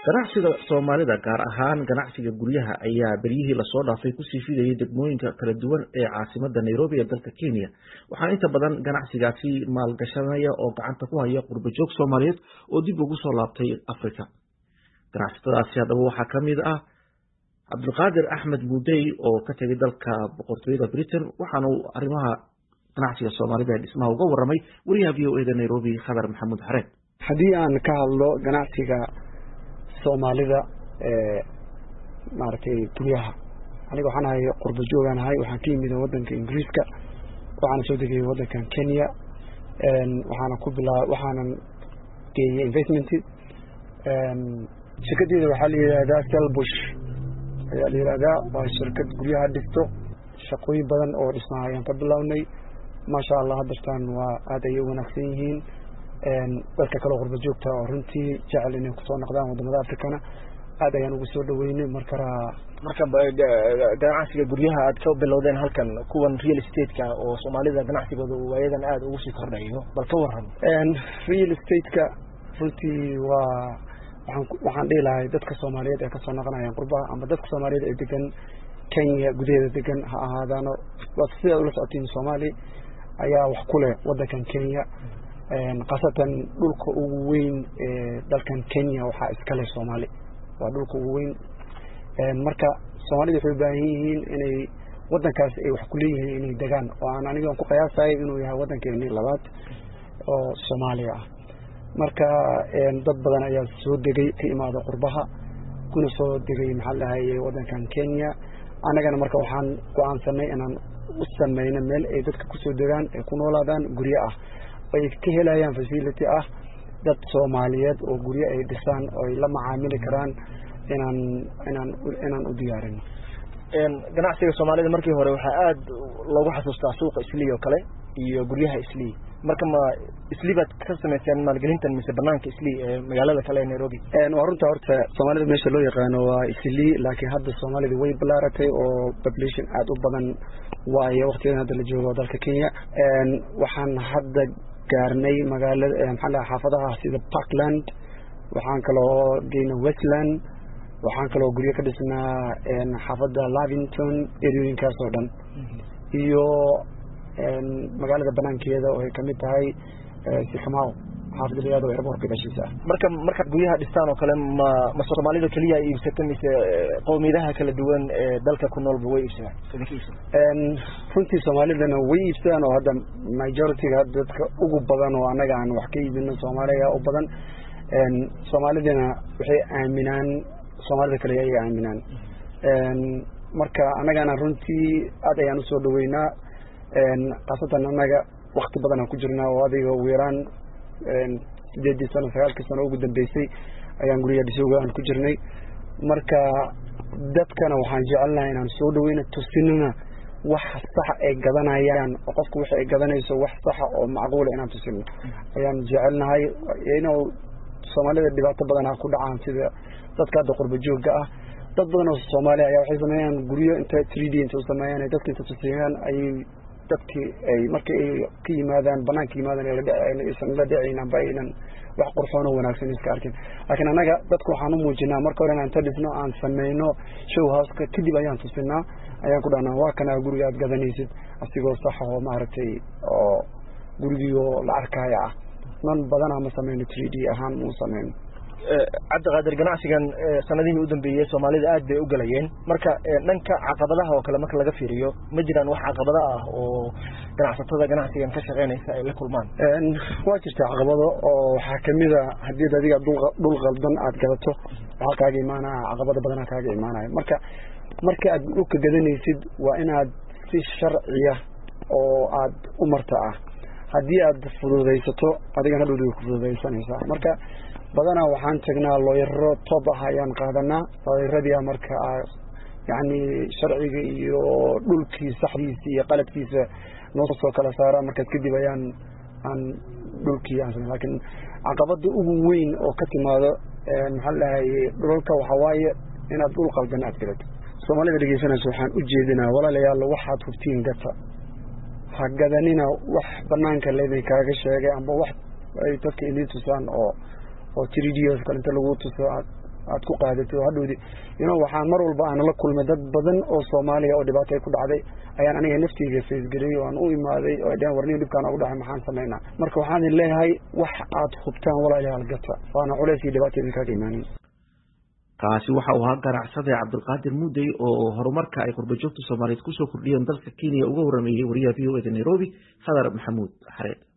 ganacsiga Soomaalida gaar ahaan ganacsiga guryaha ayaa berihii la soo dhaafay ku sii fidayay degmooyinka kala duwan ee caasimadda Nairobi ee dalka Kenya waxaa inta badan ganacsigaasi maalgashanaya oo gacanta ku haya qurbo joog Soomaaliyeed oo dib ugu soo laabtay Afrika ganacsatadaasi hadaba waxaa kamid ah Cabdulqaadir Axmed Buudey oo ka tagay dalka boqortooyada Britain waxaana uu arrimaha ganacsiga Soomaalida ee dhismaha uga waramay wariyaha VOA Nairobi Khadar Maxamuud Xareed haddii aan ka hadlo ganacsiga Soomaalida maartay guryaha aniga waxaan ahay qurbo joogan ahay waxaan ka yimid wadanka Ingiriiska waxaan soo degay wadanka Kenya waxaan geeyay investment shirkadeeda waxaa la yiraahdaa Selbush ayaa la yiraahdaa waa shirkad guryaha dhisto shaqooyin badan oo dhismaha ayaan ka bilownay maasha Allah haddastaan waa aad ay wanaagsan yihiin dadka kale qurbo joogta oo runtii jecel inay ku soo noqdaan wadamada Afrikana aad ayaan ugu soo dhaweynay marka ganacsiga guryaha aad ka bilowdeen halkan kuwan real estate-ka oo Soomaalida ganacsigooda waayadan aad ugu sii kordhayo bal ka waran real estate-ka runtii waxaan dhilahay dadka Soomaaliyeed ee ka soo noqonayaan qurbaha ama dadka Soomaaliyeed ee degan Kenya gudaheeda degan ha ahaadaano waa sida ula socotiin Soomaali ayaa wax ku leh wadankan Kenya qasatan dhulka ugu weyn ee dalkan Kenya waxa iska leh Soomaali waa dhulka ugu weyn marka Soomaalida waxay u baahan yihiin inay wadankaas ay wax ku leeyihiin inay degaan oo aan aniga ku qiyaasay inuu yahay wadankeena labaad oo Soomaaliya ah marka dad badan ayaa soo degay ka imaado qurbaha kuna soo degay maxallahay wadankan Kenya anagana marka waxaan go'aansanay inaan u sameeyno meel ay dadka ku soo degaan ee ku noolaadaan guryo ah ay ka helayaan facility ah dad Soomaaliyeed oo guryo ay dhisaan oo ay la macaamili karaan inaan u diyaarino ganacsiga Soomaalida markii hore waxa aad loogu xasuustaa suuqa Islii oo kale iyo guryaha Islii marka ma Islii baad ka sameeyeen maalgelintan mise banaanka Islii ee magaalada kale ee Nairobi waa runta horta Soomaalida meesha loo yaqaan waa Islii laakiin hadda Soomaalida way balaaratay oo population aad u badan waayo waqtigan hadda la joogo dalka Kenya waxaan hadda gaarnay magaalada maxaa xaafadaha sida Parkland waxaan kaloo geynay Westland waxaan kaloo guryo ka dhisnaa xaafada Lavington eriyooyinkaas oo dhan iyo magaalada banaankeeda oo ay kamid tahay Sycamore xaafadda iyada oo airport gashiisa marka guryaha dhistaan oo kale ma Soomaalida kaliya ay iibsatay mise qowmiyadaha kala duwan ee dalka ku nool way iibsadaan runtii Soomaalidana way iibsadaan oo hadda majority-ga dadka ugu badan oo anaga aan wax ka iibino Soomaaliya u badan Soomaalidana waxay aaminaan Soomaalida kale ay aaminaan marka anagana runtii aad ayaan u soo dhaweynaa qasatan anaga waqti badan aan ku jirnaa oo adiga weeraan 8 sano 9 sano ugu dambeysay ayaan guriga dhisowga aan ku jirnay marka dadkana waxaan jecelnahay inaan soo dhaweyno tusinina wax sax ay gadanayaan oo qofku waxa ay gadanayso wax sax oo macquul ah inaan tusino ayaan jecelnahay inuu Soomaalida dhibaato badan ku dhacaan sida dadka hadda qurbo joogga ah dad badan oo Soomaali ayaa waxay sameeyaan guryo inta 3D inta sameeyaan dadka inta tusiyaan ay dadkii ay markay ka yimaadaan banaanka yimaadaan la dhacayna baynan wax qurxoon oo wanaagsan iska arkin laakiin anaga dadku waxaan u muujinaa marka hore inaan dhisno aan sameeyno show house ka dib ayaan tusinaa ayaan ku dhahnaa waa kana guriga aad gadanaysid asigoo sax oo maaragtay oo gurigiyo la arkaya ah man badan ama sameeyno 3D ahaan uu sameeyno Cabdulqaadir ganacsigan sanadihii u dambeeyay Soomaalida aad bay u galayeen marka dhanka caqabadaha oo kale marka laga fiiriyo ma jiraan wax caqabado ah oo ganacsatada ganacsigan ka shaqeynaysa ay la kulmaan waa jirta caqabado oo waxa kamid ah hadii adiga dhul qaldan aad gadato waxa kaaga imaanaa caqabado badan kaaga imaanaya marka aad dhulka gadanaysid waa inaad si sharciya oo aad u marto hadii aad fududeysato adigana dhulka ku fududeysanaysa marka badana waxaan tagnaa looyaro top ah ayaan qaadanaa looyaradii marka yani sharciga iyo dhulkii saxdiisa iyo qaladkiisa noo soo kala saara marka kadib ayaan dhulkii aan laakiin caqabada ugu weyn oo ka timaado maxaa la yahay dhulka waxa waaye inaad dhul qaldan aad galato Soomaalida dhageysanayso waxaan u jeedinaa walaalayaal waxaad hubtiin gata ha gadanina wax banaanka leeyahay kaaga sheegay amba wax ay dadka inay tusaan oo 3D kale inta lagu tuso aad ku qaadatay oo hadhowdi waxaan mar walba aan la kulmay dad badan oo Soomaaliya oo dhibaato ay ku dhacday ayaan aniga naftayda feesgaray oo aan u imaaday oo dhan warniyo dhibkaan ugu dhacay maxaan sameeynaa marka waxaan leeyahay wax aad hubtaan walaalayaal gata waana culays iyo dhibaato idinka imaanin kaasi waxa uu ahaa ganacsade Cabdulqaadir Muudey oo horumarka ay qurbo joogta Soomaaliyeed ku soo kordhiyeen dalka Kenya uga waramayay wariyaha VOA Nairobi Khadar Maxamuud Xareed.